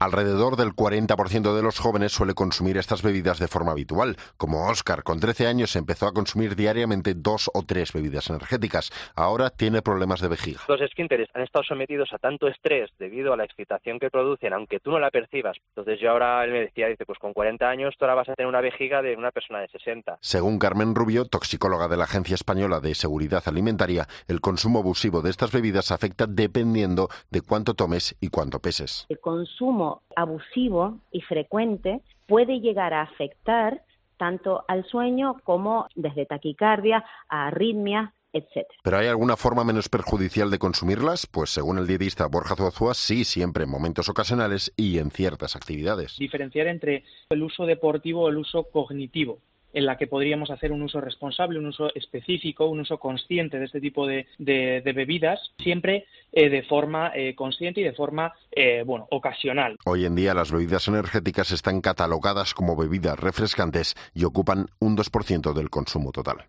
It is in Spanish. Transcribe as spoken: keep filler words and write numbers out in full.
Alrededor del cuarenta por ciento de los jóvenes suele consumir estas bebidas de forma habitual. Como Óscar, con trece años empezó a consumir diariamente dos o tres bebidas energéticas. Ahora tiene problemas de vejiga. Los esfínteres han estado sometidos a tanto estrés debido a la excitación que producen, aunque tú no la percibas. Entonces yo ahora, él me decía, dice, pues con cuarenta años tú ahora vas a tener una vejiga de una persona de sesenta. Según Carmen Rubio, toxicóloga de la Agencia Española de Seguridad Alimentaria, el consumo abusivo de estas bebidas afecta dependiendo de cuánto tomes y cuánto peses. El consumo abusivo y frecuente puede llegar a afectar tanto al sueño como desde taquicardia a arritmias, etcétera. ¿Pero hay alguna forma menos perjudicial de consumirlas? Pues según el dietista Borja Zuazua, sí, siempre en momentos ocasionales y en ciertas actividades. Diferenciar entre el uso deportivo o el uso cognitivo, en la que podríamos hacer un uso responsable, un uso específico, un uso consciente de este tipo de, de, de bebidas, siempre eh, de forma eh, consciente y de forma eh, bueno, ocasional. Hoy en día las bebidas energéticas están catalogadas como bebidas refrescantes y ocupan un dos por ciento del consumo total.